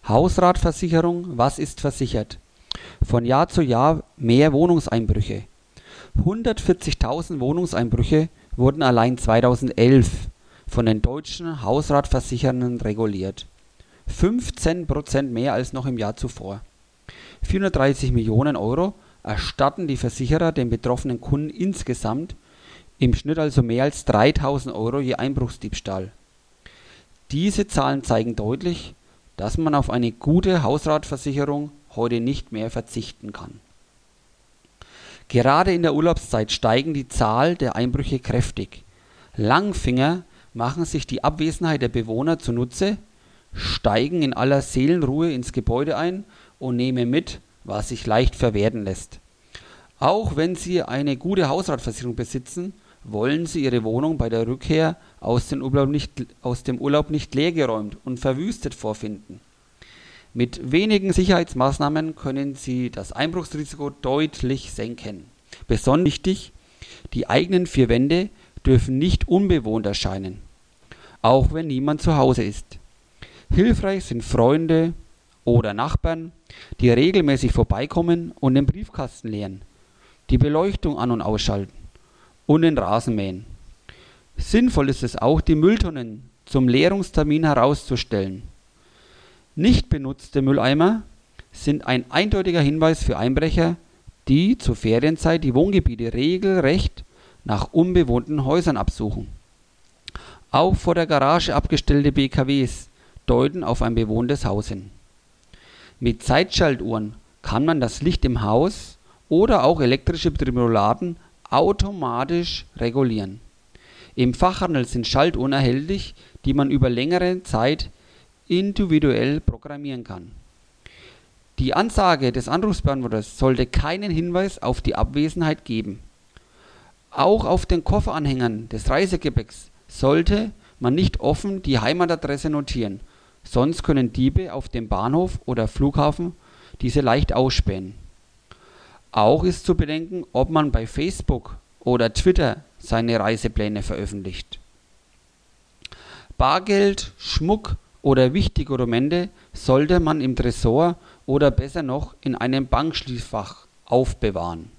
Hausratversicherung, was ist versichert? Von Jahr zu Jahr mehr Wohnungseinbrüche. 140.000 Wohnungseinbrüche wurden allein 2011 von den deutschen Hausratversicherern reguliert. 15% mehr als noch im Jahr zuvor. 430 Millionen Euro erstatten die Versicherer den betroffenen Kunden insgesamt, im Schnitt also mehr als 3.000 Euro je Einbruchsdiebstahl. Diese Zahlen zeigen deutlich, dass man auf eine gute Hausratversicherung heute nicht mehr verzichten kann. Gerade in der Urlaubszeit steigen die Zahl der Einbrüche kräftig. Langfinger machen sich die Abwesenheit der Bewohner zunutze, steigen in aller Seelenruhe ins Gebäude ein und nehmen mit, was sich leicht verwerten lässt. Auch wenn sie eine gute Hausratversicherung besitzen, wollen sie ihre Wohnung bei der Rückkehr aus dem Urlaub nicht leergeräumt und verwüstet vorfinden. Mit wenigen Sicherheitsmaßnahmen können sie das Einbruchsrisiko deutlich senken. Besonders wichtig, die eigenen vier Wände dürfen nicht unbewohnt erscheinen, auch wenn niemand zu Hause ist. Hilfreich sind Freunde oder Nachbarn, die regelmäßig vorbeikommen und den Briefkasten leeren, die Beleuchtung an- und ausschalten und den Rasen mähen. Sinnvoll ist es auch, die Mülltonnen zum Leerungstermin herauszustellen. Nicht benutzte Mülleimer sind ein eindeutiger Hinweis für Einbrecher, die zur Ferienzeit die Wohngebiete regelrecht nach unbewohnten Häusern absuchen. Auch vor der Garage abgestellte BKWs deuten auf ein bewohntes Haus hin. Mit Zeitschaltuhren kann man das Licht im Haus oder auch elektrische Thermoladen automatisch regulieren. Im Fachhandel sind Schaltuhren erhältlich, die man über längere Zeit individuell programmieren kann. Die Ansage des Anrufsbeantworters sollte keinen Hinweis auf die Abwesenheit geben. Auch auf den Kofferanhängern des Reisegepäcks sollte man nicht offen die Heimatadresse notieren, sonst können Diebe auf dem Bahnhof oder Flughafen diese leicht ausspähen. Auch ist zu bedenken, ob man bei Facebook oder Twitter seine Reisepläne veröffentlicht. Bargeld, Schmuck oder wichtige Dokumente sollte man im Tresor oder besser noch in einem Bankschließfach aufbewahren.